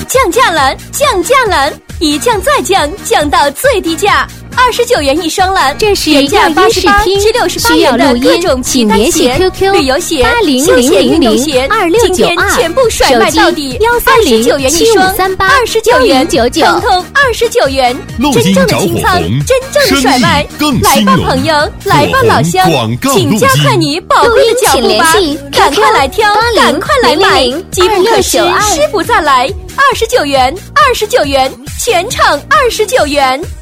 降价了，降价了！一降再降，降到最低价，29元一双了。 这是原价要 88至68元的各种皮带鞋、旅游鞋、休闲运动鞋，今天全部甩卖到底，29元一双，29元，统统29元。真正的清仓，真正的甩卖，来吧朋友，来吧老乡，请加快你宝贵的脚步吧，赶快来挑，赶快来买，机不可失，失不再来。29元，29元，全场29元。